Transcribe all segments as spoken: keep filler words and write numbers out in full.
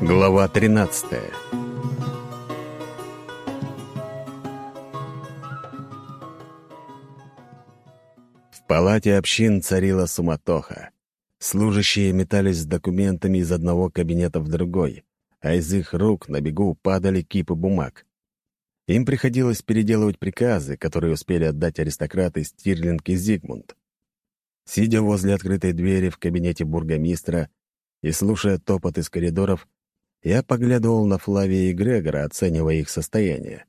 Глава тринадцатая. В палате общин царила суматоха. Служащие метались с документами из одного кабинета в другой, а из их рук на бегу падали кипы бумаг. Им приходилось переделывать приказы, которые успели отдать аристократы Стирлинг и Зигмунд. Сидя возле открытой двери в кабинете бургомистра и слушая топот из коридоров, я поглядывал на Флавия и Грегора, оценивая их состояние.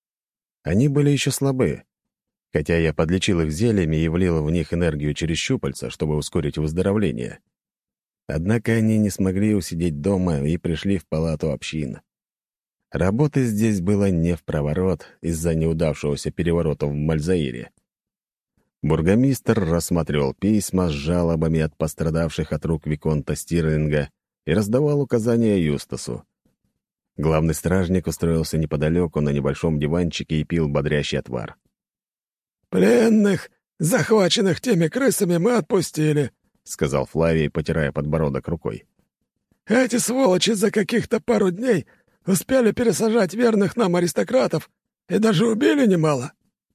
Они были еще слабы, хотя я подлечил их зельями и влил в них энергию через щупальца, чтобы ускорить выздоровление. Однако они не смогли усидеть дома и пришли в палату общин. Работы здесь было не впроворот из-за неудавшегося переворота в Мальзаире. Бургомистр рассматривал письма с жалобами от пострадавших от рук виконта Стирлинга и раздавал указания Юстасу. Главный стражник устроился неподалеку на небольшом диванчике и пил бодрящий отвар. «Пленных, захваченных теми крысами, мы отпустили», — сказал Флавий, потирая подбородок рукой. «Эти сволочи за каких-то пару дней успели пересажать верных нам аристократов и даже убили немало».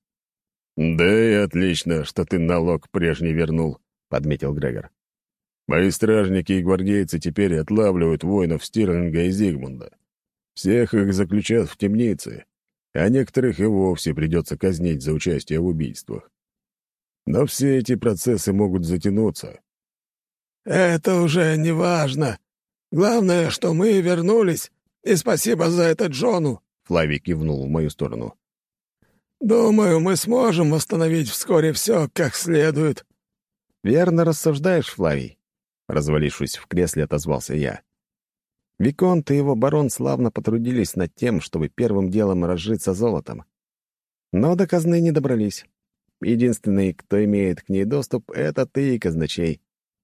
«Да и отлично, что ты налог прежний вернул», — подметил Грегор. «Мои стражники и гвардейцы теперь отлавливают воинов Стирлинга и Зигмунда. Всех их заключат в темницы, а некоторых и вовсе придется казнить за участие в убийствах. Но все эти процессы могут затянуться». «Это уже не важно. Главное, что мы вернулись, и спасибо за это Джону», — Флавий кивнул в мою сторону. «Думаю, мы сможем восстановить вскоре все как следует». «Верно рассуждаешь, Флавий», — развалившись в кресле, отозвался я. Виконт и его барон славно потрудились над тем, чтобы первым делом разжиться золотом. Но до казны не добрались. Единственный, кто имеет к ней доступ, — это ты и казначей.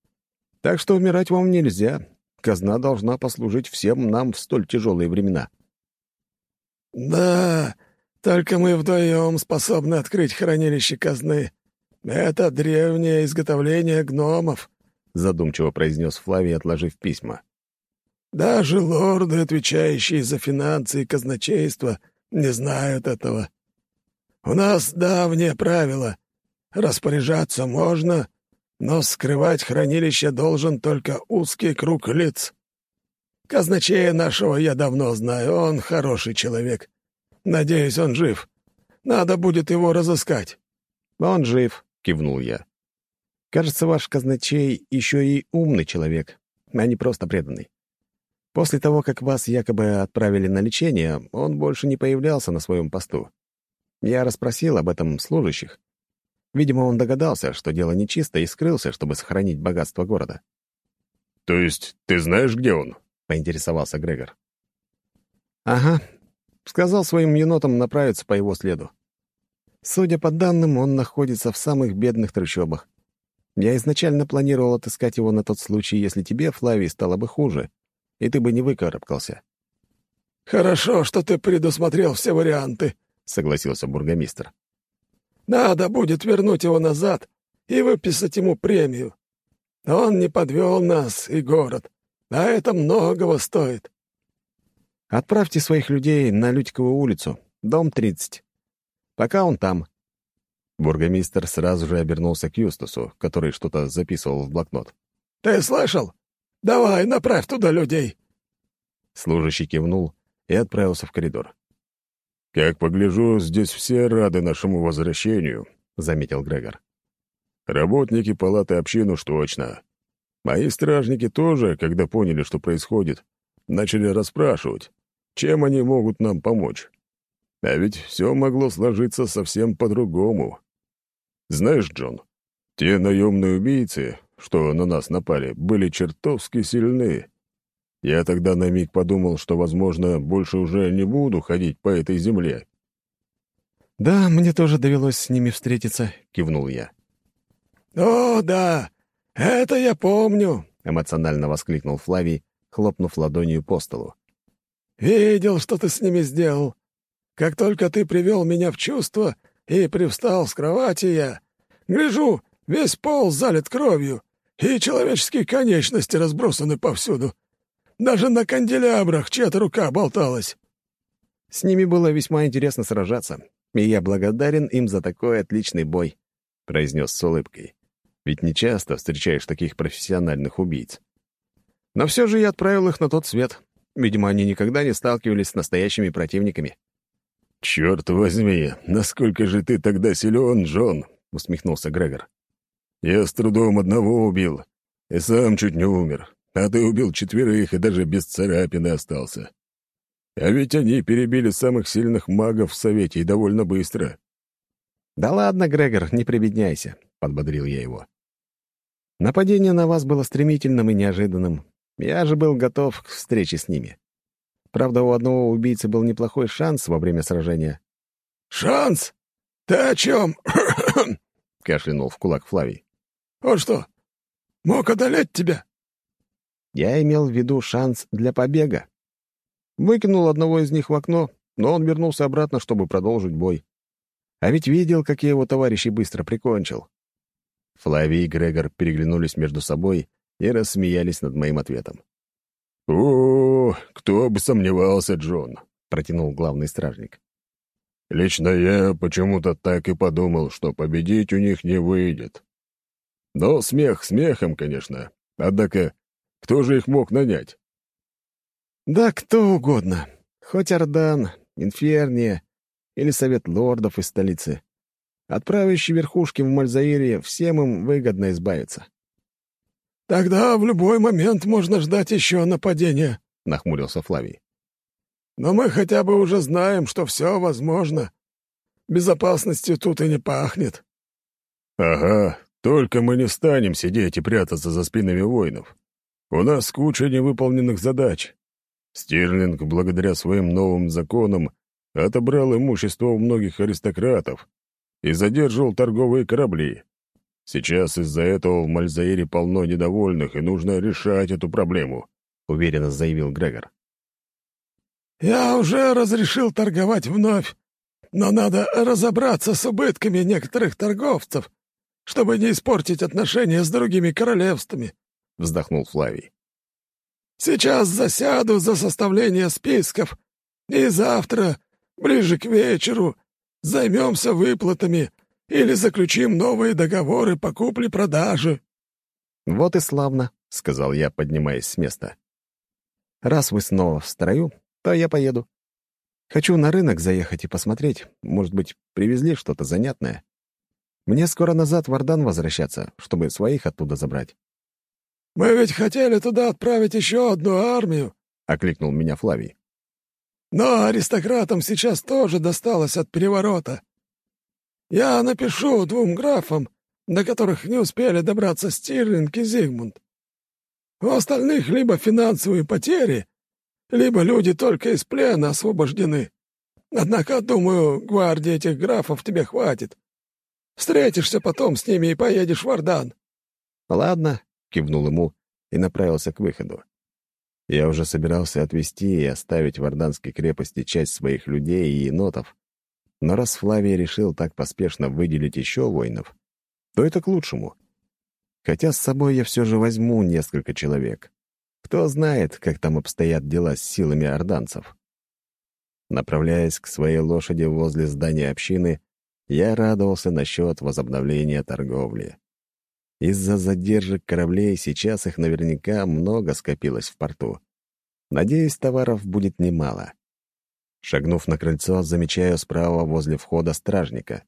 Так что умирать вам нельзя. Казна должна послужить всем нам в столь тяжелые времена. «Да, только мы вдвоем способны открыть хранилище казны. Это древнее изготовление гномов», — задумчиво произнес Флавий, отложив письма. «Даже лорды, отвечающие за финансы и казначейство, не знают этого. У нас давнее правило — распоряжаться можно, но скрывать хранилище должен только узкий круг лиц. Казначея нашего я давно знаю, он хороший человек. Надеюсь, он жив. Надо будет его разыскать». «Он жив», — кивнул я. «Кажется, ваш казначей еще и умный человек, а не просто преданный. После того, как вас якобы отправили на лечение, он больше не появлялся на своем посту. Я расспросил об этом служащих. Видимо, он догадался, что дело нечисто, и скрылся, чтобы сохранить богатство города». «То есть ты знаешь, где он?» — поинтересовался Грегор. «Ага. Сказал своим енотам направиться по его следу. Судя по данным, он находится в самых бедных трущобах. Я изначально планировал отыскать его на тот случай, если тебе, Флавий, стало бы хуже, и ты бы не выкарабкался». «Хорошо, что ты предусмотрел все варианты», — согласился бургомистр. «Надо будет вернуть его назад и выписать ему премию. Он не подвел нас и город, а это многого стоит». «Отправьте своих людей на Лютикову улицу, дом тридцать. Пока он там». Бургомистр сразу же обернулся к Юстасу, который что-то записывал в блокнот. «Ты слышал? Давай, направь туда людей». Служащий кивнул и отправился в коридор. «Как погляжу, здесь все рады нашему возвращению», — заметил Грегор. «Работники палаты общин уж точно. Мои стражники тоже, когда поняли, что происходит, начали расспрашивать, чем они могут нам помочь. А ведь все могло сложиться совсем по-другому. Знаешь, Джон, те наемные убийцы, что на нас напали, были чертовски сильны. Я тогда на миг подумал, что, возможно, больше уже не буду ходить по этой земле». «Да, мне тоже довелось с ними встретиться», — кивнул я. «О, да, это я помню», — эмоционально воскликнул Флавий, хлопнув ладонью по столу. «Видел, что ты с ними сделал. Как только ты привел меня в чувство и привстал с кровати, я, гляжу, весь пол залит кровью, и человеческие конечности разбросаны повсюду. Даже на канделябрах чья-то рука болталась». С ними было весьма интересно сражаться, и я благодарен им за такой отличный бой, — произнес с улыбкой. Ведь нечасто встречаешь таких профессиональных убийц. Но все же я отправил их на тот свет. Видимо, они никогда не сталкивались с настоящими противниками. «Черт возьми, насколько же ты тогда силен, Джон!» — усмехнулся Грегор. «Я с трудом одного убил, и сам чуть не умер, а ты убил четверых и даже без царапины остался. А ведь они перебили самых сильных магов в Совете и довольно быстро». «Да ладно, Грегор, не прибедняйся», — подбодрил я его. «Нападение на вас было стремительным и неожиданным. Я же был готов к встрече с ними. Правда, у одного убийцы был неплохой шанс во время сражения». «Шанс? Ты о чем?» — кашлянул в кулак Флавий. «Он что, мог одолеть тебя?» Я имел в виду шанс для побега. Выкинул одного из них в окно, но он вернулся обратно, чтобы продолжить бой. А ведь видел, как я его товарищей быстро прикончил. Флавий и Грегор переглянулись между собой и рассмеялись над моим ответом. «О, кто бы сомневался, Джон», — протянул главный стражник. «Лично я почему-то так и подумал, что победить у них не выйдет. Но смех смехом, конечно. Однако, кто же их мог нанять?» «Да кто угодно. Хоть Ордан, Инферния или Совет лордов из столицы. От правящей верхушки в Мальзаире всем им выгодно избавиться». «Тогда в любой момент можно ждать еще нападения», — нахмурился Флавий. «Но мы хотя бы уже знаем, что все возможно. Безопасностью тут и не пахнет». «Ага, только мы не станем сидеть и прятаться за спинами воинов. У нас куча невыполненных задач. Стирлинг, благодаря своим новым законам, отобрал имущество у многих аристократов и задерживал торговые корабли. Сейчас из-за этого в Мальзаире полно недовольных, и нужно решать эту проблему», — уверенно заявил Грегор. «Я уже разрешил торговать вновь, но надо разобраться с убытками некоторых торговцев, чтобы не испортить отношения с другими королевствами», — вздохнул Флавий. «Сейчас засяду за составление списков, и завтра, ближе к вечеру, займемся выплатами или заключим новые договоры по купле-продаже». «Вот и славно», — сказал я, поднимаясь с места. «Раз вы снова в строю, то я поеду. Хочу на рынок заехать и посмотреть. Может быть, привезли что-то занятное. Мне скоро назад в Ордан возвращаться, чтобы своих оттуда забрать». «Мы ведь хотели туда отправить еще одну армию», — окликнул меня Флавий. «Но аристократам сейчас тоже досталось от переворота. Я напишу двум графам, до которых не успели добраться Стирлинг и Зигмунд. У остальных либо финансовые потери, либо люди только из плена освобождены. Однако, думаю, гвардии этих графов тебе хватит. Встретишься потом с ними и поедешь в Ордан». «Ладно», — кивнул ему и направился к выходу. Я уже собирался отвезти и оставить в Орданской крепости часть своих людей и енотов, но раз Флавий решил так поспешно выделить еще воинов, то это к лучшему. Хотя с собой я все же возьму несколько человек. Кто знает, как там обстоят дела с силами орданцев. Направляясь к своей лошади возле здания общины, я радовался насчет возобновления торговли. Из-за задержек кораблей сейчас их наверняка много скопилось в порту. Надеюсь, товаров будет немало. Шагнув на крыльцо, замечаю справа возле входа стражника.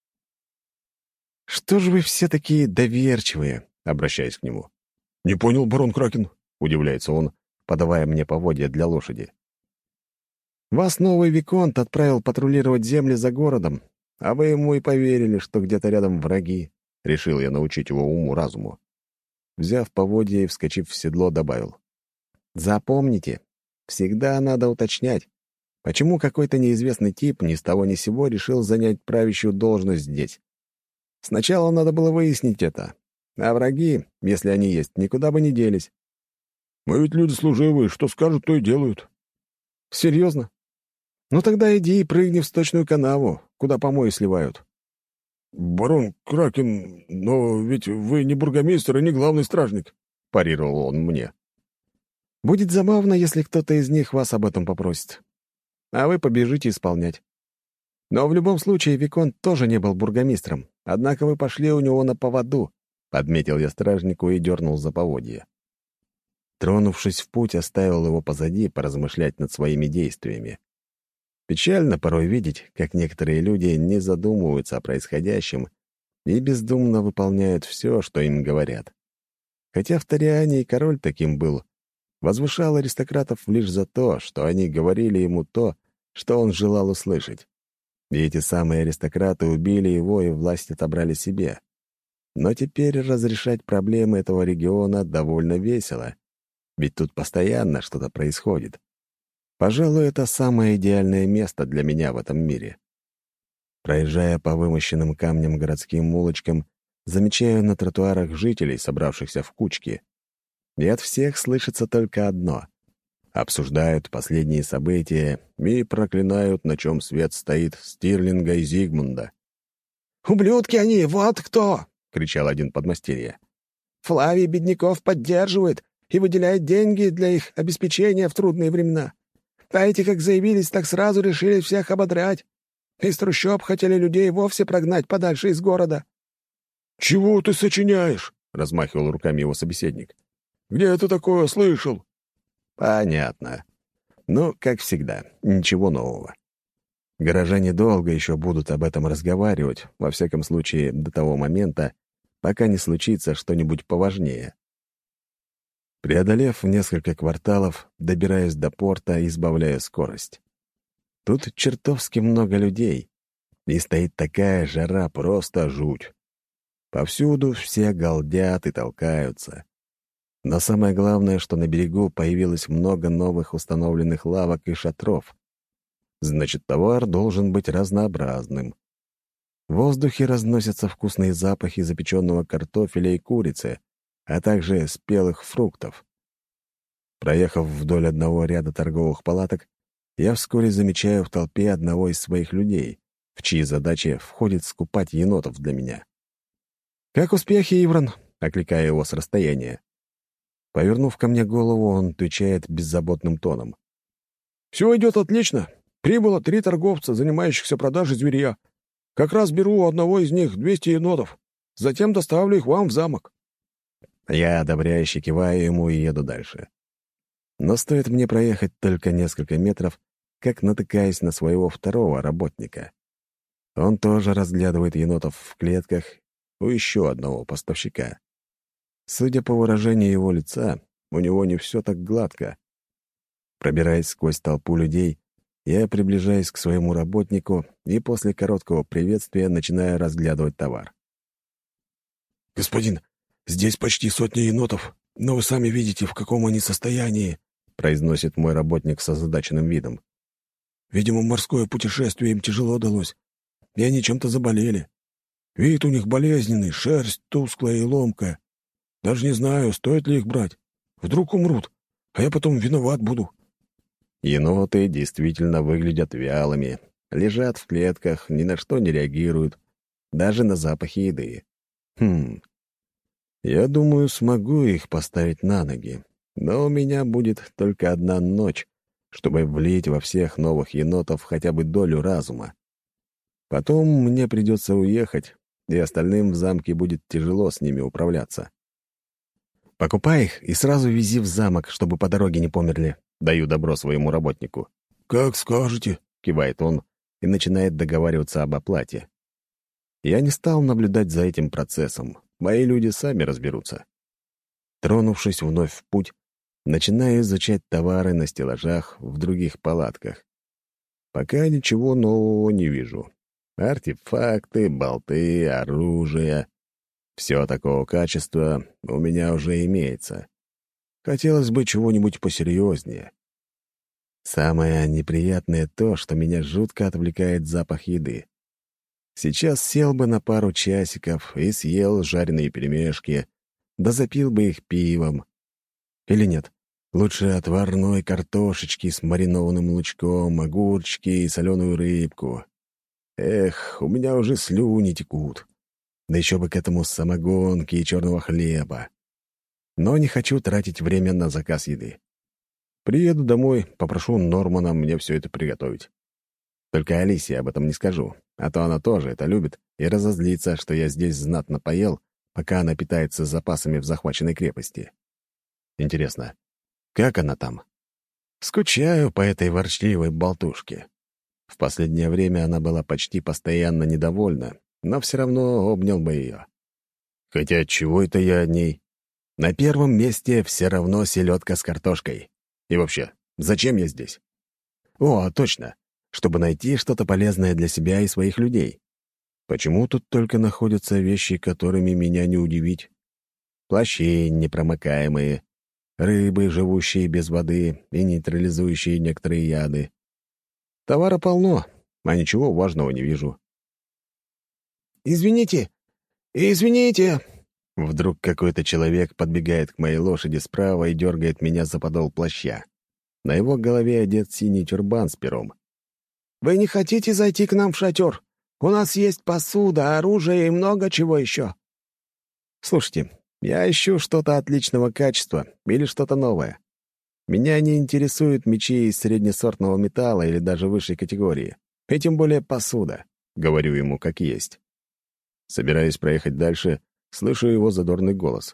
«Что же вы все такие доверчивые?» — обращаюсь к нему. «Не понял, барон Кракен?» — удивляется он, подавая мне поводья для лошади. «Вас новый виконт отправил патрулировать земли за городом, а вы ему и поверили, что где-то рядом враги», — решил я научить его уму-разуму. Взяв поводья и вскочив в седло, добавил. «Запомните, всегда надо уточнять, почему какой-то неизвестный тип ни с того ни с сего решил занять правящую должность здесь. Сначала надо было выяснить это, а враги, если они есть, никуда бы не делись». «Мы ведь люди служивые, что скажут, то и делают». «Серьезно? Ну тогда иди и прыгни в сточную канаву, куда помои сливают». «Барон Кракен, но ведь вы не бургомистр и не главный стражник», — парировал он мне. Будет забавно, если кто-то из них вас об этом попросит. А вы побежите исполнять. Но в любом случае Виконт тоже не был бургомистром, однако вы пошли у него на поводу», — подметил я стражнику и дернул за поводья. Тронувшись в путь, оставил его позади поразмышлять над своими действиями. Печально порой видеть, как некоторые люди не задумываются о происходящем и бездумно выполняют все, что им говорят. Хотя в Ториане и король таким был, возвышал аристократов лишь за то, что они говорили ему то, что он желал услышать. И эти самые аристократы убили его и власть отобрали себе. Но теперь разрешать проблемы этого региона довольно весело, ведь тут постоянно что-то происходит. Пожалуй, это самое идеальное место для меня в этом мире. Проезжая по вымощенным камнем городским улочкам, замечаю на тротуарах жителей, собравшихся в кучки. И от всех слышится только одно. Обсуждают последние события и проклинают, на чем свет стоит, Стирлинга и Зигмунда. «Ублюдки они, вот кто!» — кричал один подмастерье. «Флавий бедняков поддерживает и выделяет деньги для их обеспечения в трудные времена. А эти как заявились, так сразу решили всех ободрать. Из трущоб хотели людей вовсе прогнать подальше из города». «Чего ты сочиняешь?» — размахивал руками его собеседник. «Где ты такое слышал?» «Понятно. Ну, как всегда, ничего нового. Горожане долго еще будут об этом разговаривать, во всяком случае, до того момента, пока не случится что-нибудь поважнее». Преодолев несколько кварталов, добираюсь до порта и избавляю скорость. Тут чертовски много людей, и стоит такая жара, просто жуть. Повсюду все галдят и толкаются. Но самое главное, что на берегу появилось много новых установленных лавок и шатров. Значит, товар должен быть разнообразным. В воздухе разносятся вкусные запахи запеченного картофеля и курицы, а также спелых фруктов. Проехав вдоль одного ряда торговых палаток, я вскоре замечаю в толпе одного из своих людей, в чьи задачи входит скупать енотов для меня. «Как успехи, Иврон?» — окликаю его с расстояния. Повернув ко мне голову, он отвечает беззаботным тоном. «Все идет отлично. Прибыло три торговца, занимающихся продажей зверья. Как раз беру у одного из них двести енотов. Затем доставлю их вам в замок». Я одобряюще киваю ему и еду дальше. Но стоит мне проехать только несколько метров, как натыкаюсь на своего второго работника. Он тоже разглядывает енотов в клетках у еще одного поставщика. Судя по выражению его лица, у него не все так гладко. Пробираясь сквозь толпу людей, я приближаюсь к своему работнику и после короткого приветствия начинаю разглядывать товар. «Господин, здесь почти сотня енотов, но вы сами видите, в каком они состоянии», произносит мой работник с озадаченным видом. «Видимо, морское путешествие им тяжело далось, и они чем-то заболели. Вид у них болезненный, шерсть тусклая и ломкая. Даже не знаю, стоит ли их брать. Вдруг умрут, а я потом виноват буду». Еноты действительно выглядят вялыми, лежат в клетках, ни на что не реагируют, даже на запахи еды. Хм. Я думаю, смогу их поставить на ноги, но у меня будет только одна ночь, чтобы влить во всех новых енотов хотя бы долю разума. Потом мне придется уехать, и остальным в замке будет тяжело с ними управляться. «Покупай их и сразу вези в замок, чтобы по дороге не померли», — даю добро своему работнику. «Как скажете», — кивает он и начинает договариваться об оплате. Я не стал наблюдать за этим процессом. Мои люди сами разберутся. Тронувшись вновь в путь, начинаю изучать товары на стеллажах в других палатках. Пока ничего нового не вижу. Артефакты, болты, оружие — все такого качества у меня уже имеется. Хотелось бы чего-нибудь посерьезнее. Самое неприятное то, что меня жутко отвлекает запах еды. Сейчас сел бы на пару часиков и съел жареные пельмешки, да запил бы их пивом. Или нет, лучше отварной картошечки с маринованным лучком, огурчики и соленую рыбку. Эх, у меня уже слюни текут. Да еще бы к этому самогонки и черного хлеба. Но не хочу тратить время на заказ еды. Приеду домой, попрошу Нормана мне все это приготовить. Только Алисе об этом не скажу, а то она тоже это любит и разозлится, что я здесь знатно поел, пока она питается запасами в захваченной крепости. Интересно, как она там? Скучаю по этой ворчливой болтушке. В последнее время она была почти постоянно недовольна, но все равно обнял бы ее. Хотя чего это я о ней? На первом месте все равно селедка с картошкой. И вообще, зачем я здесь? О, точно, чтобы найти что-то полезное для себя и своих людей. Почему тут только находятся вещи, которыми меня не удивить? Плащи непромокаемые, рыбы, живущие без воды и нейтрализующие некоторые яды. Товара полно, а ничего важного не вижу. «Извините! Извините!» Вдруг какой-то человек подбегает к моей лошади справа и дергает меня за подол плаща. На его голове одет синий тюрбан с пером. «Вы не хотите зайти к нам в шатер? У нас есть посуда, оружие и много чего еще». «Слушайте, я ищу что-то отличного качества или что-то новое. Меня не интересуют мечи из среднесортного металла или даже высшей категории, и тем более посуда», — говорю ему как есть. Собираюсь проехать дальше, слышу его задорный голос.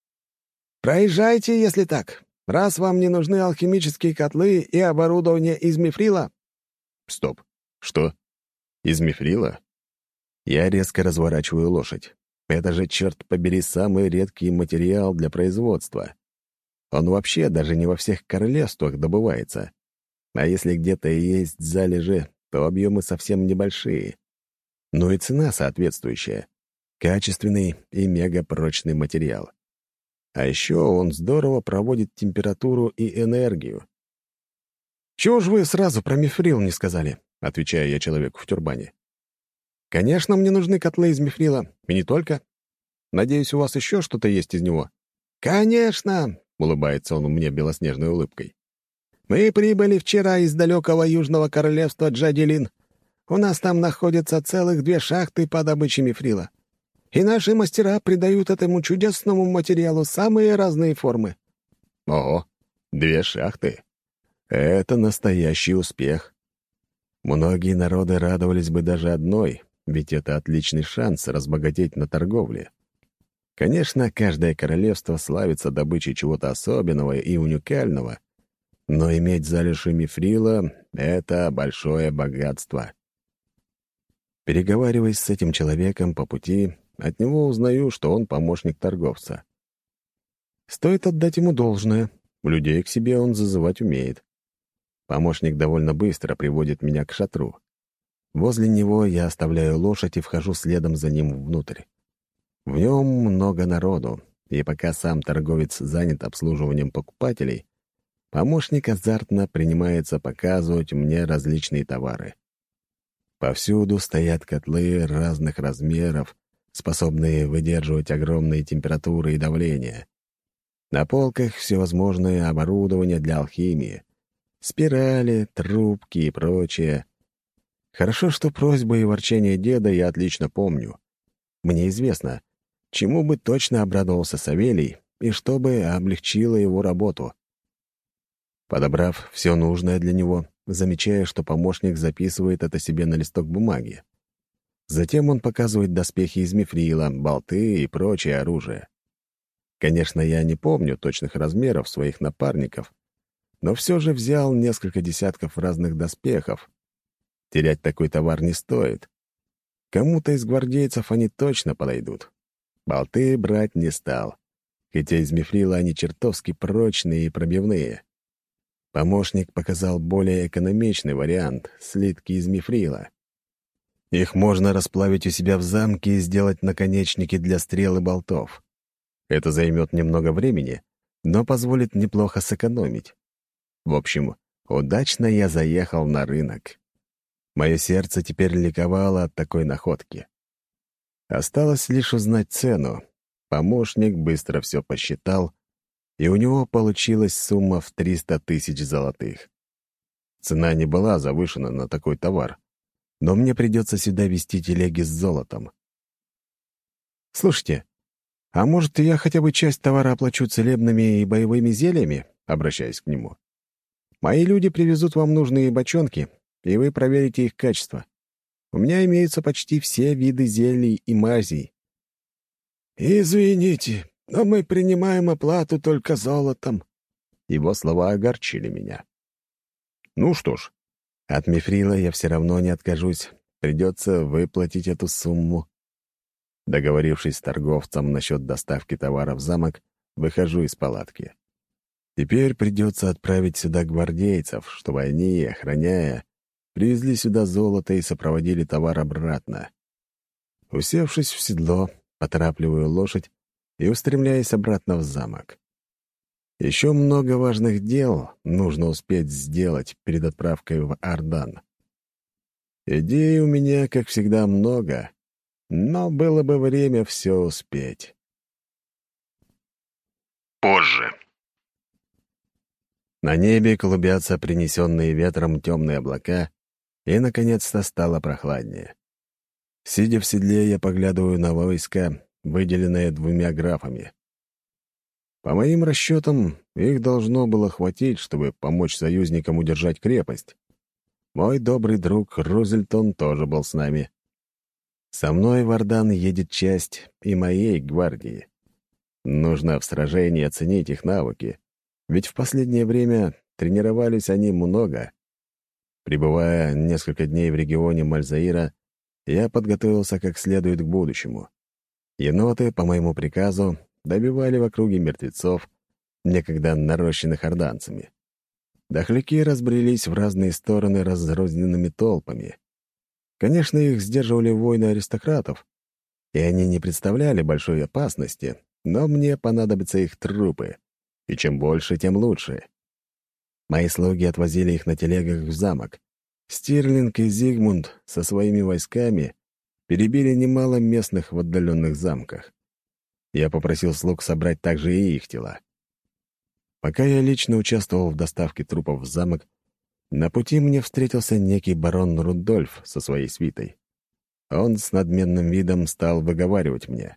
«Проезжайте, если так. Раз вам не нужны алхимические котлы и оборудование из мифрила». «Стоп. Что? Из мифрила?» Я резко разворачиваю лошадь. Это же, черт побери, самый редкий материал для производства. Он вообще даже не во всех королевствах добывается. А если где-то и есть залежи, то объемы совсем небольшие. Ну и цена соответствующая. Качественный и мегапрочный материал. А еще он здорово проводит температуру и энергию. «Чего же вы сразу про мифрил не сказали?» — отвечаю я человеку в тюрбане. «Конечно, мне нужны котлы из мифрила, и не только. Надеюсь, у вас еще что-то есть из него?» «Конечно!» — улыбается он мне белоснежной улыбкой. «Мы прибыли вчера из далекого южного королевства Джаделин. У нас там находятся целых две шахты по добыче мифрила. И наши мастера придают этому чудесному материалу самые разные формы». «Ого, две шахты! Это настоящий успех. Многие народы радовались бы даже одной, ведь это отличный шанс разбогатеть на торговле. Конечно, каждое королевство славится добычей чего-то особенного и уникального, но иметь залежи мифрила — это большое богатство». Переговариваясь с этим человеком по пути, от него узнаю, что он помощник торговца. Стоит отдать ему должное, людей к себе он зазывать умеет. Помощник довольно быстро приводит меня к шатру. Возле него я оставляю лошадь и вхожу следом за ним внутрь. В нем много народу, и пока сам торговец занят обслуживанием покупателей, помощник азартно принимается показывать мне различные товары. Повсюду стоят котлы разных размеров, способные выдерживать огромные температуры и давления. На полках всевозможное оборудование для алхимии. Спирали, трубки и прочее. Хорошо, что просьбы и ворчание деда я отлично помню. Мне известно, чему бы точно обрадовался Савелий и что бы облегчило его работу. Подобрав все нужное для него, замечая, что помощник записывает это себе на листок бумаги. Затем он показывает доспехи из мифрила, болты и прочее оружие. Конечно, я не помню точных размеров своих напарников, но все же взял несколько десятков разных доспехов. Терять такой товар не стоит. Кому-то из гвардейцев они точно подойдут. Болты брать не стал, хотя из мифрила они чертовски прочные и пробивные. Помощник показал более экономичный вариант — слитки из мифрила. Их можно расплавить у себя в замке и сделать наконечники для стрел и болтов. Это займет немного времени, но позволит неплохо сэкономить. В общем, удачно я заехал на рынок. Мое сердце теперь ликовало от такой находки. Осталось лишь узнать цену. Помощник быстро все посчитал, и у него получилась сумма в триста тысяч золотых. Цена не была завышена на такой товар, но мне придется сюда везти телеги с золотом. «Слушайте, а может, я хотя бы часть товара оплачу целебными и боевыми зельями?» — обращаясь к нему. Мои люди привезут вам нужные бочонки, и вы проверите их качество. У меня имеются почти все виды зелий и мазей». «Извините, но мы принимаем оплату только золотом». Его слова огорчили меня. «Ну что ж, от мифрила я все равно не откажусь. Придется выплатить эту сумму». Договорившись с торговцем насчет доставки товара в замок, выхожу из палатки. Теперь придется отправить сюда гвардейцев, чтобы они, охраняя, привезли сюда золото и сопроводили товар обратно. Усевшись в седло, поторапливаю лошадь и устремляюсь обратно в замок. Еще много важных дел нужно успеть сделать перед отправкой в Ардан. Идей у меня, как всегда, много, но было бы время все успеть. Позже. На небе клубятся принесенные ветром темные облака, и, наконец-то, стало прохладнее. Сидя в седле, я поглядываю на войска, выделенные двумя графами. По моим расчетам, их должно было хватить, чтобы помочь союзникам удержать крепость. Мой добрый друг Рузельтон тоже был с нами. Со мной в Ардан едет часть и моей гвардии. Нужно в сражении оценить их навыки, ведь в последнее время тренировались они много. Пребывая несколько дней в регионе Мальзаира, я подготовился как следует к будущему. Еноты, по моему приказу, добивали в округе мертвецов, некогда нарощенных орданцами. Дохляки разбрелись в разные стороны разрозненными толпами. Конечно, их сдерживали войны аристократов, и они не представляли большой опасности, но мне понадобятся их трупы, и чем больше, тем лучше. Мои слуги отвозили их на телегах в замок. Стирлинг и Зигмунд со своими войсками перебили немало местных в отдаленных замках. Я попросил слуг собрать также и их тела. Пока я лично участвовал в доставке трупов в замок, на пути мне встретился некий барон Рудольф со своей свитой. Он с надменным видом стал выговаривать мне.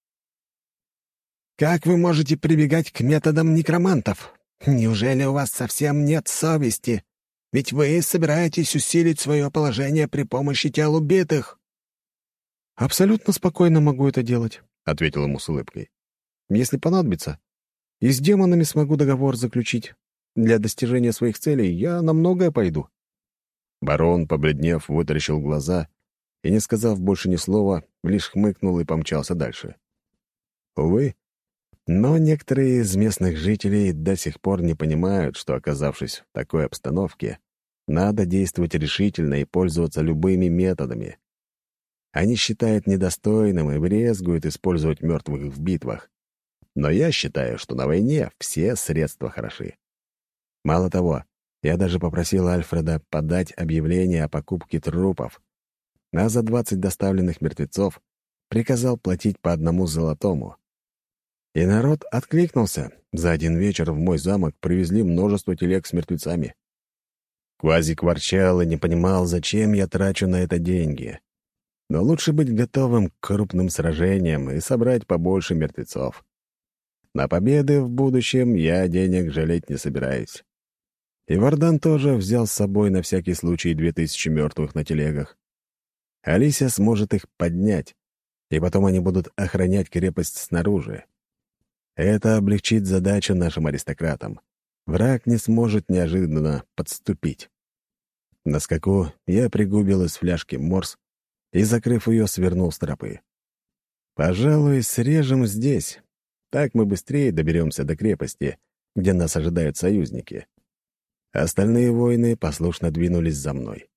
«Как вы можете прибегать к методам некромантов? Неужели у вас совсем нет совести? Ведь вы собираетесь усилить свое положение при помощи тел убитых». «Абсолютно спокойно могу это делать», — ответил ему с улыбкой. «Если понадобится, и с демонами смогу договор заключить. Для достижения своих целей я на многое пойду». Барон, побледнев, вытаращил глаза и, не сказав больше ни слова, лишь хмыкнул и помчался дальше. Увы, но некоторые из местных жителей до сих пор не понимают, что, оказавшись в такой обстановке, надо действовать решительно и пользоваться любыми методами. Они считают недостойным и брезгуют использовать мертвых в битвах. Но я считаю, что на войне все средства хороши. Мало того, я даже попросил Альфреда подать объявление о покупке трупов, а за двадцать доставленных мертвецов приказал платить по одному золотому. И народ откликнулся. За один вечер в мой замок привезли множество телег с мертвецами. Квазик ворчал и не понимал, зачем я трачу на это деньги. Но лучше быть готовым к крупным сражениям и собрать побольше мертвецов. На победы в будущем я денег жалеть не собираюсь. И Вардан тоже взял с собой на всякий случай две тысячи мертвых на телегах. Алисия сможет их поднять, и потом они будут охранять крепость снаружи. Это облегчит задачу нашим аристократам. Враг не сможет неожиданно подступить. На скаку я пригубил из фляжки морс и, закрыв ее, свернул с тропы. Пожалуй, срежем здесь. Так мы быстрее доберемся до крепости, где нас ожидают союзники. Остальные воины послушно двинулись за мной.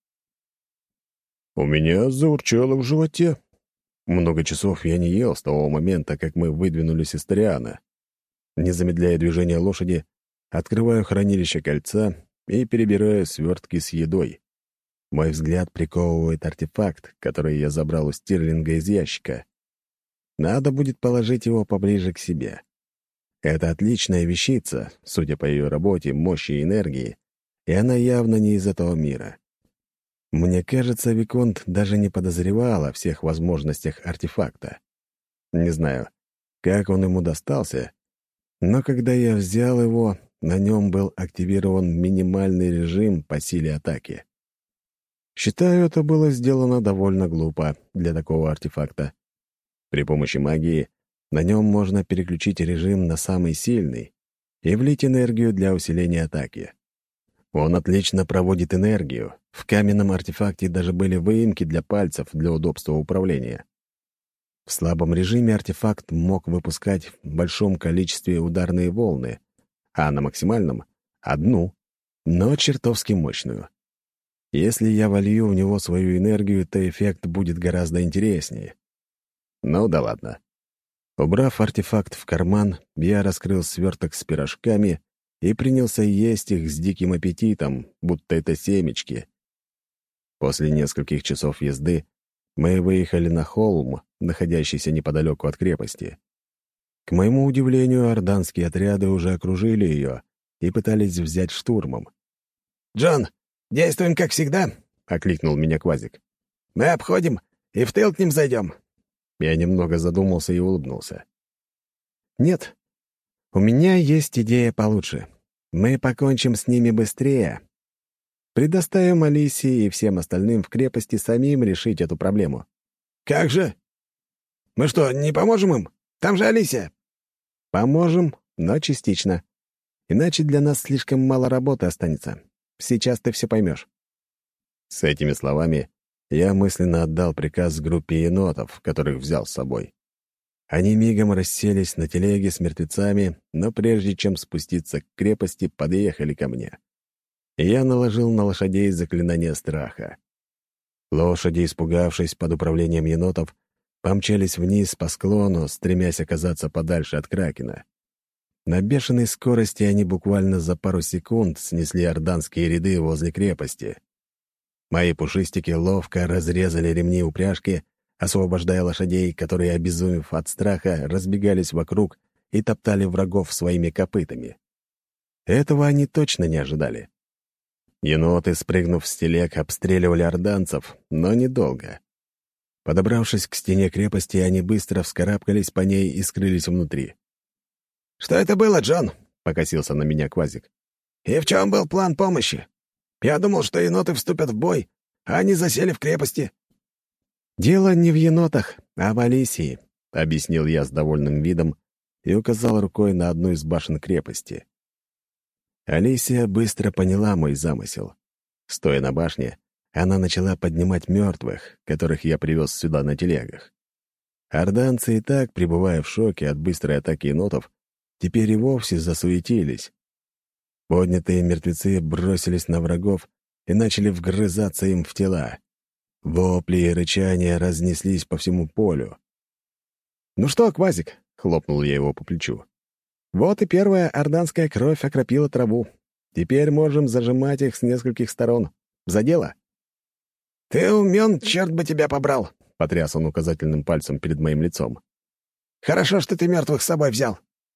У меня заурчало в животе. Много часов я не ел с того момента, как мы выдвинулись из Ториана. Не замедляя движение лошади, открываю хранилище кольца и перебираю свертки с едой. Мой взгляд приковывает артефакт, который я забрал у Стирлинга из ящика. Надо будет положить его поближе к себе. Это отличная вещица, судя по ее работе, мощи и энергии, и она явно не из этого мира. Мне кажется, Виконт даже не подозревал о всех возможностях артефакта. Не знаю, как он ему достался, но когда я взял его, на нем был активирован минимальный режим по силе атаки. Считаю, это было сделано довольно глупо для такого артефакта. При помощи магии на нем можно переключить режим на самый сильный и влить энергию для усиления атаки. Он отлично проводит энергию. В каменном артефакте даже были выемки для пальцев для удобства управления. В слабом режиме артефакт мог выпускать в большом количестве ударные волны, а на максимальном — одну, но чертовски мощную. Если я волью в него свою энергию, то эффект будет гораздо интереснее. Ну да ладно. Убрав артефакт в карман, я раскрыл сверток с пирожками и принялся есть их с диким аппетитом, будто это семечки. После нескольких часов езды мы выехали на холм, находящийся неподалеку от крепости. К моему удивлению, орданские отряды уже окружили ее и пытались взять штурмом. «Джон, действуем как всегда?» — окликнул меня Квазик. «Мы обходим и в тыл к ним зайдем». Я немного задумался и улыбнулся. «Нет, у меня есть идея получше. Мы покончим с ними быстрее. Предоставим Алисе и всем остальным в крепости самим решить эту проблему». «Как же? Мы что, не поможем им? Там же Алисия». «Поможем, но частично. Иначе для нас слишком мало работы останется. Сейчас ты все поймешь». С этими словами я мысленно отдал приказ группе енотов, которых взял с собой. Они мигом расселись на телеге с мертвецами, но прежде чем спуститься к крепости, подъехали ко мне. И я наложил на лошадей заклинание страха. Лошади, испугавшись под управлением енотов, помчались вниз по склону, стремясь оказаться подальше от Кракена. На бешеной скорости они буквально за пару секунд снесли орданские ряды возле крепости. Мои пушистики ловко разрезали ремни упряжки, освобождая лошадей, которые, обезумев от страха, разбегались вокруг и топтали врагов своими копытами. Этого они точно не ожидали. Еноты, спрыгнув с телег, обстреливали орданцев, но недолго. Подобравшись к стене крепости, они быстро вскарабкались по ней и скрылись внутри. «Что это было, Джон?» — покосился на меня Квазик. «И в чем был план помощи? Я думал, что еноты вступят в бой, а они засели в крепости». «Дело не в енотах, а в Алисии», — объяснил я с довольным видом и указал рукой на одну из башен крепости. Алисия быстро поняла мой замысел. Стоя на башне, она начала поднимать мертвых, которых я привез сюда на телегах. Орданцы, и так пребывая в шоке от быстрой атаки енотов, теперь и вовсе засуетились. Поднятые мертвецы бросились на врагов и начали вгрызаться им в тела. Вопли и рычания разнеслись по всему полю. «Ну что, Квазик?» — хлопнул я его по плечу. «Вот и первая орданская кровь окропила траву. Теперь можем зажимать их с нескольких сторон. За дело!» «Ты умен, черт бы тебя побрал!» — потряс он указательным пальцем перед моим лицом. «Хорошо, что ты мертвых с собой взял».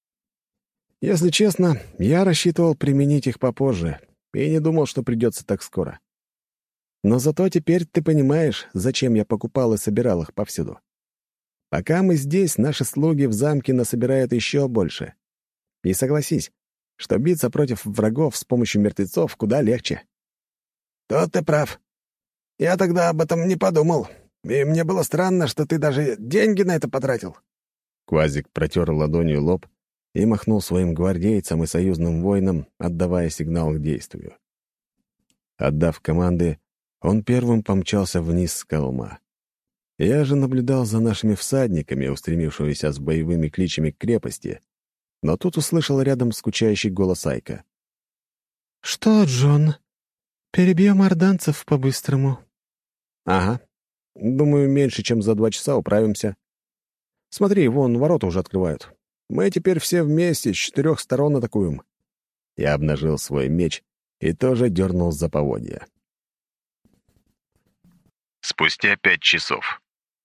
Если честно, я рассчитывал применить их попозже и не думал, что придется так скоро. Но зато теперь ты понимаешь, зачем я покупал и собирал их повсюду. Пока мы здесь, наши слуги в замке насобирают еще больше. И согласись, что биться против врагов с помощью мертвецов куда легче. Тут ты прав. Я тогда об этом не подумал, и мне было странно, что ты даже деньги на это потратил. Квазик протер ладонью лоб и махнул своим гвардейцам и союзным воинам, отдавая сигнал к действию. Отдав команды, он первым помчался вниз с холма. Я же наблюдал за нашими всадниками, устремившимися с боевыми кличами к крепости, но тут услышал рядом скучающий голос Айка. «Что, Джон, перебьем орданцев по-быстрому?» «Ага. Думаю, меньше, чем за два часа управимся. Смотри, вон ворота уже открывают. Мы теперь все вместе с четырех сторон атакуем». Я обнажил свой меч и тоже дернул за поводья. Спустя пять часов.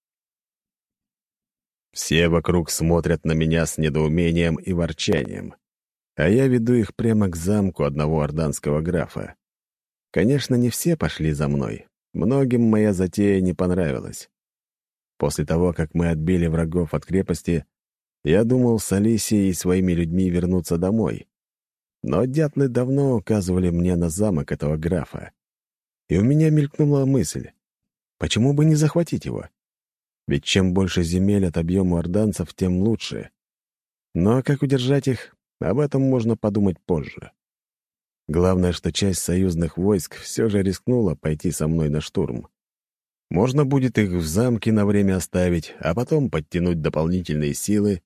Все вокруг смотрят на меня с недоумением и ворчанием, а я веду их прямо к замку одного орданского графа. Конечно, не все пошли за мной. Многим моя затея не понравилась. После того, как мы отбили врагов от крепости, я думал с Алисией и своими людьми вернуться домой. Но дятлы давно указывали мне на замок этого графа. И у меня мелькнула мысль, почему бы не захватить его? Ведь чем больше земель отобьем у орданцев, тем лучше. Но как удержать их, об этом можно подумать позже. Главное, что часть союзных войск все же рискнула пойти со мной на штурм. Можно будет их в замке на время оставить, а потом подтянуть дополнительные силы.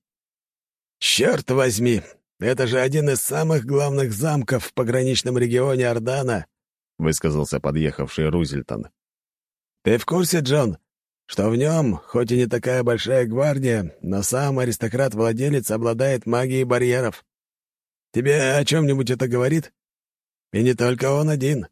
«Черт возьми! Это же один из самых главных замков в пограничном регионе Ордана!» — высказался подъехавший Рузельтон. «Ты в курсе, Джон, что в нем, хоть и не такая большая гвардия, но сам аристократ-владелец обладает магией барьеров? Тебе о чем-нибудь это говорит? И не только он один.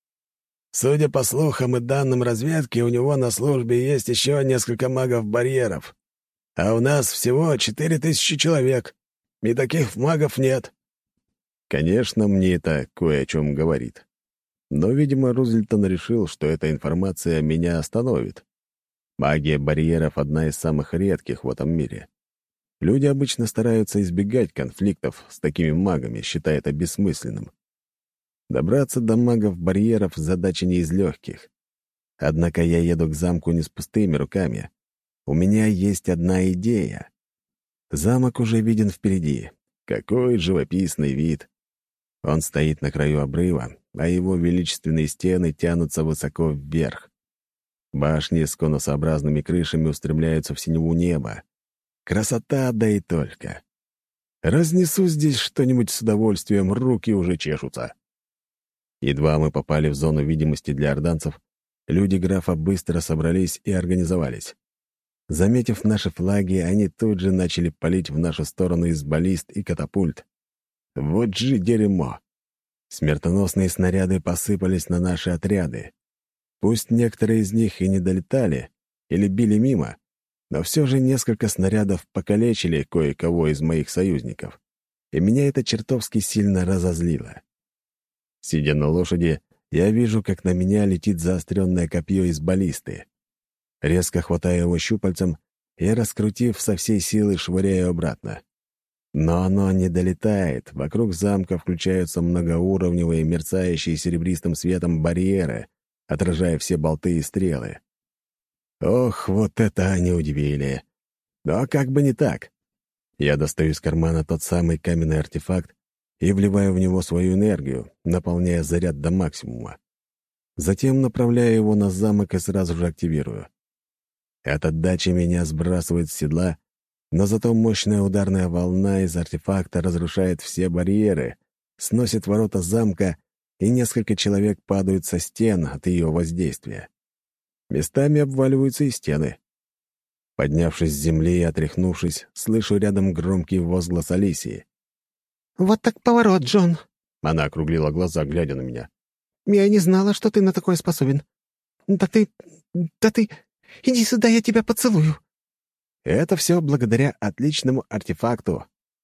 Судя по слухам и данным разведки, у него на службе есть еще несколько магов-барьеров. А у нас всего четыре тысячи человек, и таких магов нет». Конечно, мне это кое о чем говорит. Но, видимо, Рузельтон решил, что эта информация меня остановит. Магия барьеров — одна из самых редких в этом мире. Люди обычно стараются избегать конфликтов с такими магами, считая это бессмысленным. Добраться до магов-барьеров — задача не из легких. Однако я еду к замку не с пустыми руками. У меня есть одна идея. Замок уже виден впереди. Какой живописный вид! Он стоит на краю обрыва, а его величественные стены тянутся высоко вверх. Башни с конусообразными крышами устремляются в синеву неба. Красота, да и только. Разнесу здесь что-нибудь с удовольствием, руки уже чешутся. Едва мы попали в зону видимости для орданцев, люди графа быстро собрались и организовались. Заметив наши флаги, они тут же начали палить в нашу сторону из баллист и катапульт. Вот же дерьмо! Смертоносные снаряды посыпались на наши отряды. Пусть некоторые из них и не долетали или били мимо, но все же несколько снарядов покалечили кое-кого из моих союзников, и меня это чертовски сильно разозлило. Сидя на лошади, я вижу, как на меня летит заостренное копье из баллисты. Резко хватая его щупальцем и, раскрутив со всей силы, швыряю обратно. Но оно не долетает. Вокруг замка включаются многоуровневые, мерцающие серебристым светом барьеры, отражая все болты и стрелы. Ох, вот это они удивили. Но как бы не так. Я достаю из кармана тот самый каменный артефакт и вливаю в него свою энергию, наполняя заряд до максимума. Затем направляю его на замок и сразу же активирую. От отдачи меня сбрасывает с седла, но зато мощная ударная волна из артефакта разрушает все барьеры, сносит ворота замка, и несколько человек падают со стен от ее воздействия. Местами обваливаются и стены. Поднявшись с земли и отряхнувшись, слышу рядом громкий возглас Алисии. «Вот так поворот, Джон!» Она округлила глаза, глядя на меня. «Я не знала, что ты на такое способен. Да ты... да ты... Иди сюда, я тебя поцелую!» Это все благодаря отличному артефакту.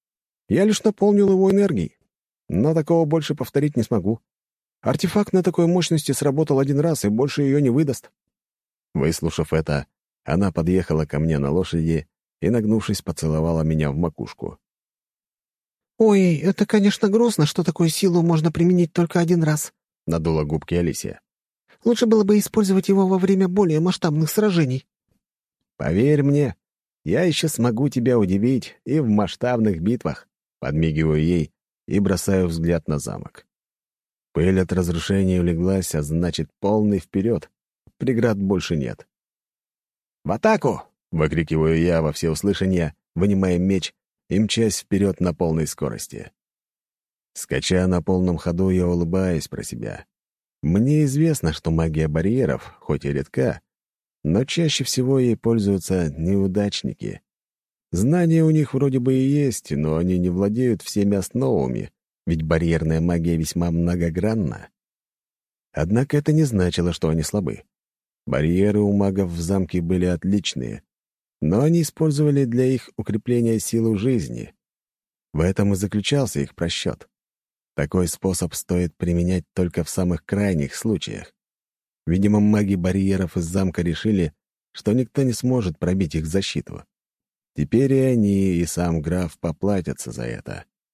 Я лишь наполнил его энергией, но такого больше повторить не смогу. Артефакт на такой мощности сработал один раз и больше ее не выдаст. Выслушав это, она подъехала ко мне на лошади и, нагнувшись, поцеловала меня в макушку. «Ой, это, конечно, грустно, что такую силу можно применить только один раз», — надула губки Алисия. «Лучше было бы использовать его во время более масштабных сражений». «Поверь мне, я еще смогу тебя удивить и в масштабных битвах», — подмигиваю ей и бросаю взгляд на замок. Пыль от разрушения улеглась, а значит, полный вперед. Преград больше нет. «В атаку!» — выкрикиваю я во всеуслышание, вынимая меч и мчась вперед на полной скорости. Скача на полном ходу, я улыбаюсь про себя. Мне известно, что магия барьеров, хоть и редка, но чаще всего ей пользуются неудачники. Знания у них вроде бы и есть, но они не владеют всеми основами, ведь барьерная магия весьма многогранна. Однако это не значило, что они слабы. Барьеры у магов в замке были отличные, но они использовали для их укрепления силу жизни. В этом и заключался их просчет. Такой способ стоит применять только в самых крайних случаях. Видимо, маги барьеров из замка решили, что никто не сможет пробить их защиту. Теперь и они, и сам граф поплатятся за это.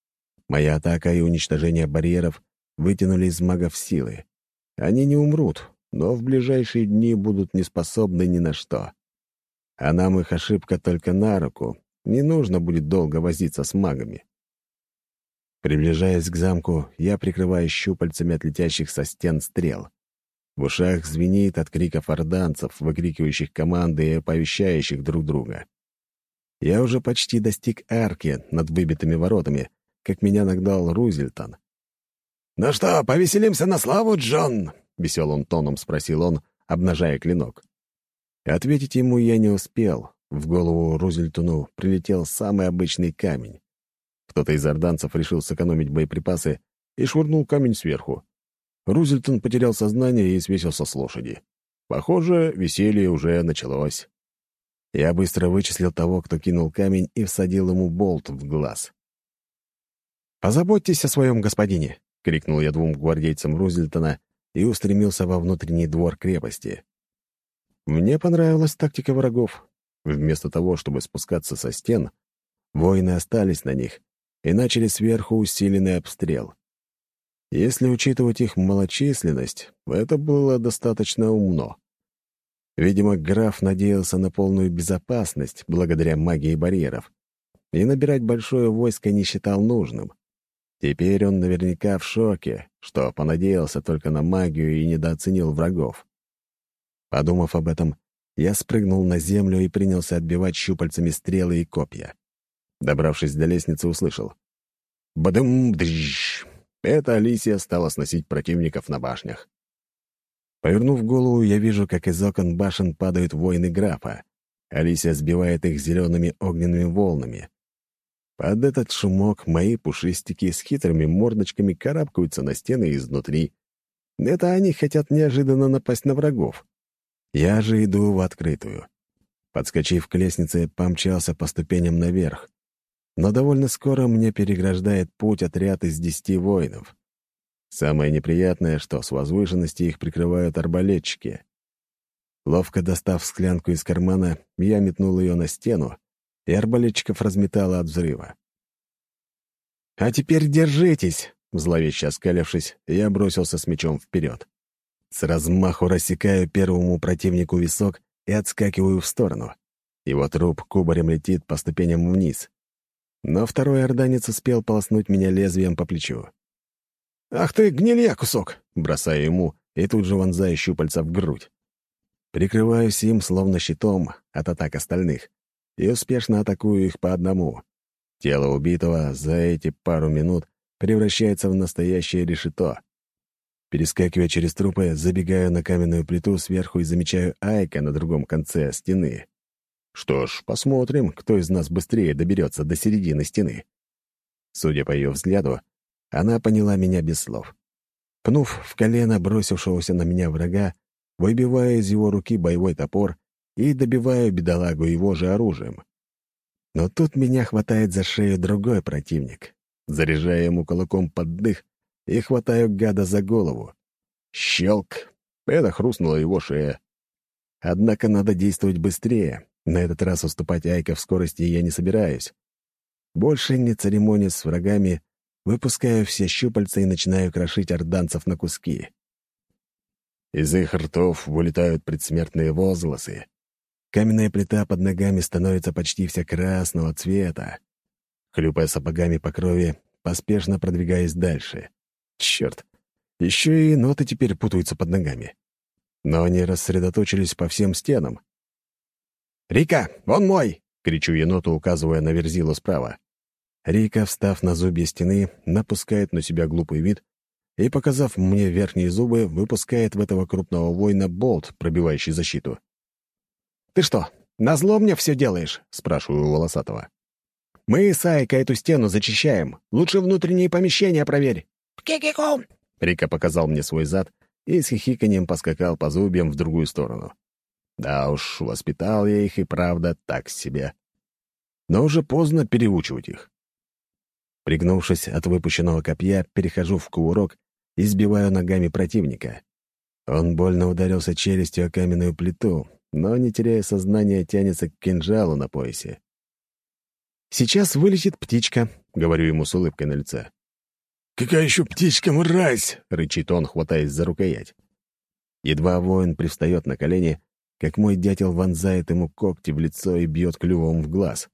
Моя атака и уничтожение барьеров вытянули из магов силы. Они не умрут, но в ближайшие дни будут неспособны ни на что. А нам их ошибка только на руку, не нужно будет долго возиться с магами. Приближаясь к замку, я прикрываю щупальцами от летящих со стен стрел. В ушах звенит от криков орданцев, выкрикивающих команды и оповещающих друг друга. Я уже почти достиг арки над выбитыми воротами, как меня нагнал Рузельтон. «Ну что, повеселимся на славу, Джон?» — веселым тоном спросил он, обнажая клинок. Ответить ему я не успел. В голову Рузельтону прилетел самый обычный камень. Кто-то из орданцев решил сэкономить боеприпасы и швырнул камень сверху. Рузельтон потерял сознание и свесился с лошади. Похоже, веселье уже началось. Я быстро вычислил того, кто кинул камень, и всадил ему болт в глаз. «Позаботьтесь о своем господине!» — крикнул я двум гвардейцам Рузельтона и устремился во внутренний двор крепости. Мне понравилась тактика врагов. Вместо того, чтобы спускаться со стен, воины остались на них и начали сверху усиленный обстрел. Если учитывать их малочисленность, это было достаточно умно. Видимо, граф надеялся на полную безопасность благодаря магии барьеров, и набирать большое войско не считал нужным. Теперь он наверняка в шоке, что понадеялся только на магию и недооценил врагов. Подумав об этом, я спрыгнул на землю и принялся отбивать щупальцами стрелы и копья. Добравшись до лестницы, услышал. Бадым-дрищ! Эта Алисия стала сносить противников на башнях. Повернув голову, я вижу, как из окон башен падают воины графа. Алисия сбивает их зелеными огненными волнами. Под этот шумок мои пушистики с хитрыми мордочками карабкаются на стены изнутри. Это они хотят неожиданно напасть на врагов. Я же иду в открытую. Подскочив к лестнице, помчался по ступеням наверх. Но довольно скоро мне переграждает путь отряд из десяти воинов. Самое неприятное, что с возвышенности их прикрывают арбалетчики. Ловко достав склянку из кармана, я метнул ее на стену, и арбалетчиков разметало от взрыва. «А теперь держитесь!» — зловеще оскалившись, я бросился с мечом вперед. С размаху рассекаю первому противнику висок и отскакиваю в сторону. Его труп кубарем летит по ступеням вниз. Но второй орданец успел полоснуть меня лезвием по плечу. «Ах ты, гнилья кусок!» — бросаю ему и тут же вонзаю щупальца в грудь. Прикрываюсь им словно щитом от атак остальных и успешно атакую их по одному. Тело убитого за эти пару минут превращается в настоящее решето. Перескакивая через трупы, забегаю на каменную плиту сверху и замечаю Айка на другом конце стены. Что ж, посмотрим, кто из нас быстрее доберется до середины стены. Судя по ее взгляду, она поняла меня без слов. Пнув в колено бросившегося на меня врага, выбиваю из его руки боевой топор и добиваю бедолагу его же оружием. Но тут меня хватает за шею другой противник. Заряжаю ему кулаком под дых и хватаю гада за голову. Щелк! Это хрустнула его шея. Однако надо действовать быстрее. На этот раз уступать Айка в скорости я не собираюсь. Больше не церемонясь с врагами, выпускаю все щупальца и начинаю крошить орданцев на куски. Из их ртов вылетают предсмертные возгласы. Каменная плита под ногами становится почти вся красного цвета. Хлюпая сапогами по крови, поспешно продвигаясь дальше. Черт, еще и ноты теперь путаются под ногами. Но они рассредоточились по всем стенам. «Рика, он мой!» — кричу еноту, указывая на верзилу справа. Рика, встав на зубья стены, напускает на себя глупый вид и, показав мне верхние зубы, выпускает в этого крупного воина болт, пробивающий защиту. «Ты что, назло мне все делаешь?» — спрашиваю у Волосатого. «Мы с Айка эту стену зачищаем. Лучше внутренние помещения проверь». «Ки-ки-ку!» — Рика показал мне свой зад и с хихиканьем поскакал по зубьям в другую сторону. Да уж, воспитал я их и правда так себе. Но уже поздно переучивать их. Пригнувшись от выпущенного копья, перехожу в кувырок и сбиваю ногами противника. Он больно ударился челюстью о каменную плиту, но, не теряя сознания, тянется к кинжалу на поясе. «Сейчас вылетит птичка», — говорю ему с улыбкой на лице. «Какая еще птичка, мразь!» — рычит он, хватаясь за рукоять. Едва воин привстает на колени, как мой дятел вонзает ему когти в лицо и бьет клювом в глаз.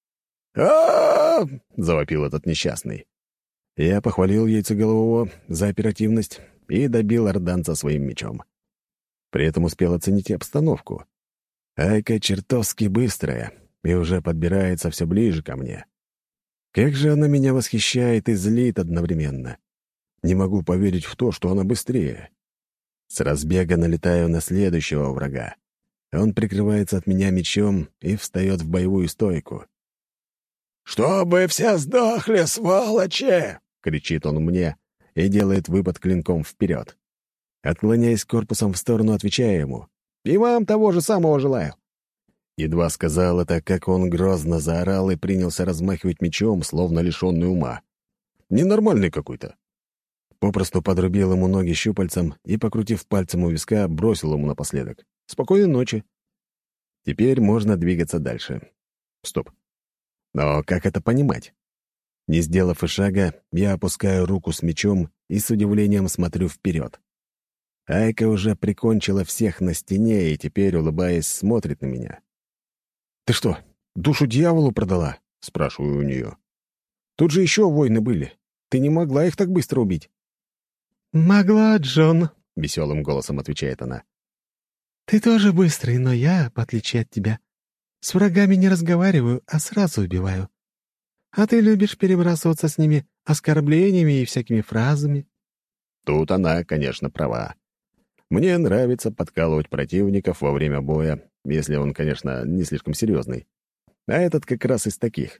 а завопил этот несчастный. Я похвалил яйцеголового за оперативность и добил орданца своим мечом. При этом успел оценить обстановку. Айка чертовски быстрая и уже подбирается все ближе ко мне. Как же она меня восхищает и злит одновременно. Не могу поверить в то, что она быстрее. С разбега налетаю на следующего врага. Он прикрывается от меня мечом и встает в боевую стойку. «Чтобы все сдохли, сволочи!» — кричит он мне и делает выпад клинком вперед. Отклоняясь корпусом в сторону, отвечаю ему. «И вам того же самого желаю». Едва сказал это, как он грозно заорал и принялся размахивать мечом, словно лишенный ума. Ненормальный какой-то. Попросту подрубил ему ноги щупальцем и, покрутив пальцем у виска, бросил ему напоследок. «Спокойной ночи». Теперь можно двигаться дальше. Стоп. Но как это понимать? Не сделав и шага, я опускаю руку с мечом и с удивлением смотрю вперед. Айка уже прикончила всех на стене и теперь, улыбаясь, смотрит на меня. «Ты что, душу дьяволу продала?» — спрашиваю у нее. «Тут же еще войны были. Ты не могла их так быстро убить». «Могла, Джон», — веселым голосом отвечает она. «Ты тоже быстрый, но я, в отличие от тебя, с врагами не разговариваю, а сразу убиваю. А ты любишь перебрасываться с ними оскорблениями и всякими фразами». Тут она, конечно, права. Мне нравится подкалывать противников во время боя, если он, конечно, не слишком серьезный. А этот как раз из таких.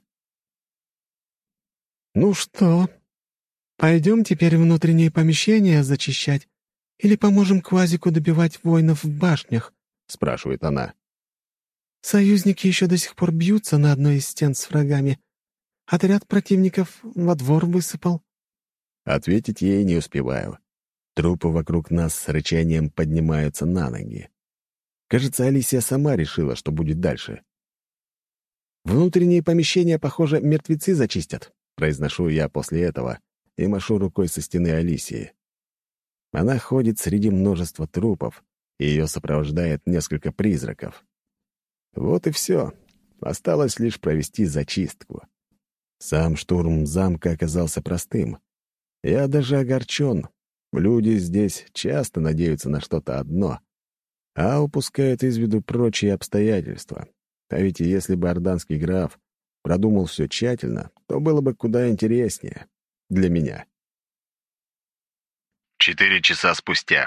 «Ну что, пойдем теперь внутренние помещения зачищать или поможем Квазику добивать воинов в башнях?» — спрашивает она. «Союзники еще до сих пор бьются на одной из стен с врагами. Отряд противников во двор высыпал». Ответить ей не успеваю. Трупы вокруг нас с рычанием поднимаются на ноги. Кажется, Алисия сама решила, что будет дальше. «Внутренние помещения, похоже, мертвецы зачистят», — произношу я после этого и машу рукой со стены Алисии. Она ходит среди множества трупов, и ее сопровождает несколько призраков. Вот и все. Осталось лишь провести зачистку. Сам штурм замка оказался простым. Я даже огорчен. Люди здесь часто надеются на что-то одно, а упускают из виду прочие обстоятельства. А ведь если бы орданский граф продумал все тщательно, то было бы куда интереснее для меня. Четыре часа спустя.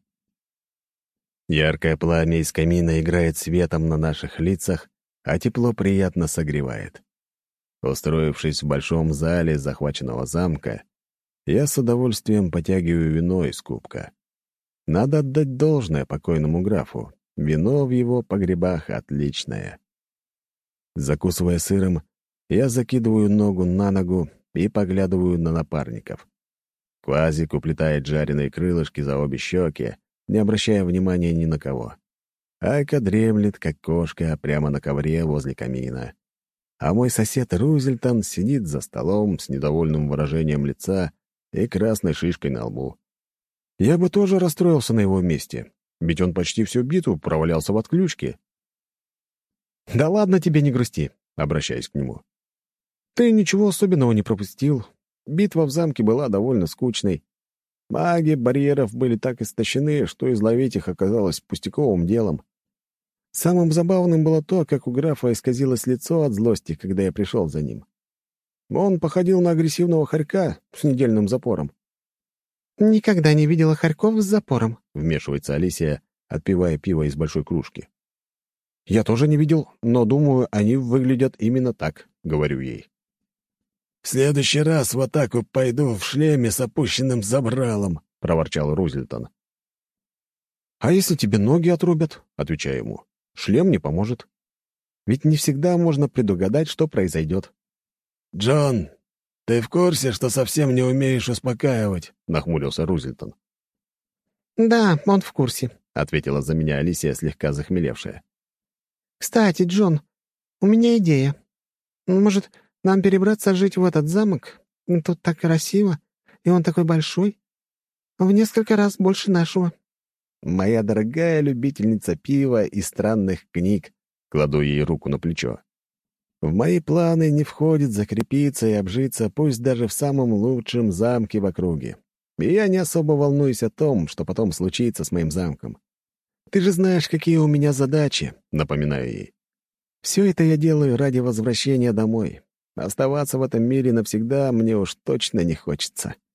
Яркое пламя из камина играет светом на наших лицах, а тепло приятно согревает. Устроившись в большом зале захваченного замка, я с удовольствием потягиваю вино из кубка. Надо отдать должное покойному графу. Вино в его погребах отличное. Закусывая сыром, я закидываю ногу на ногу и поглядываю на напарников. Квазик уплетает жареные крылышки за обе щеки, не обращая внимания ни на кого. Айка дремлет, как кошка, прямо на ковре возле камина. А мой сосед Рузельтон сидит за столом с недовольным выражением лица и красной шишкой на лбу. Я бы тоже расстроился на его месте, ведь он почти всю битву провалялся в отключке. «Да ладно тебе, не грусти», — обращаясь к нему. «Ты ничего особенного не пропустил. Битва в замке была довольно скучной. Маги барьеров были так истощены, что изловить их оказалось пустяковым делом. Самым забавным было то, как у графа исказилось лицо от злости, когда я пришел за ним. Он походил на агрессивного хорька с недельным запором». «Никогда не видела хорьков с запором», — вмешивается Алисия, отпивая пиво из большой кружки. «Я тоже не видел, но, думаю, они выглядят именно так», — говорю ей. «В следующий раз в атаку пойду в шлеме с опущенным забралом», — проворчал Рузельтон. «А если тебе ноги отрубят?» — отвечаю ему. «Шлем не поможет. Ведь не всегда можно предугадать, что произойдет». «Джон, ты в курсе, что совсем не умеешь успокаивать?» — нахмурился Рузельтон. «Да, он в курсе», — ответила за меня Алисия, слегка захмелевшая. «Кстати, Джон, у меня идея. Может, нам перебраться жить в этот замок? Тут так красиво, И он такой большой. В несколько раз больше нашего». «Моя дорогая любительница пива и странных книг», — кладу ей руку на плечо. «В мои планы не входит закрепиться и обжиться, пусть даже в самом лучшем замке в округе. И я не особо волнуюсь о том, что потом случится с моим замком. Ты же знаешь, какие у меня задачи», — напоминаю ей. «Все это я делаю ради возвращения домой. Оставаться в этом мире навсегда мне уж точно не хочется».